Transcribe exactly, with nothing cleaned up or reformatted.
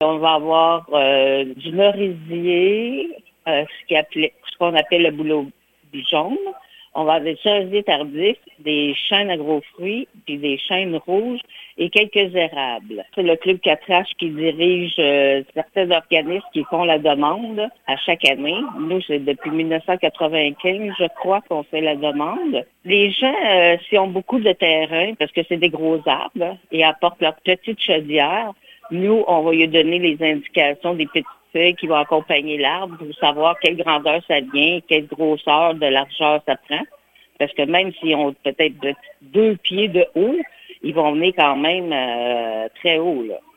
On va avoir euh, du merisier, euh, ce qui appelait, ce qu'on appelle le bouleau jaune. On va avoir des cerisiers tardifs, des chênes à gros fruits, puis des chênes rouges et quelques érables. C'est le Club quatre H qui dirige euh, certains organismes qui font la demande à chaque année. Nous, c'est depuis dix-neuf cent quatre-vingt-quinze, je crois, qu'on fait la demande. Les gens, euh, s'ils ont beaucoup de terrain, parce que c'est des gros arbres, et apportent leur petite chaudière, nous, on va lui donner les indications des petites feuilles qui vont accompagner l'arbre pour savoir quelle grandeur ça vient, quelle grosseur de largeur ça prend. Parce que même s'ils ont peut-être de- deux pieds de haut, ils vont venir quand même euh, très haut, là.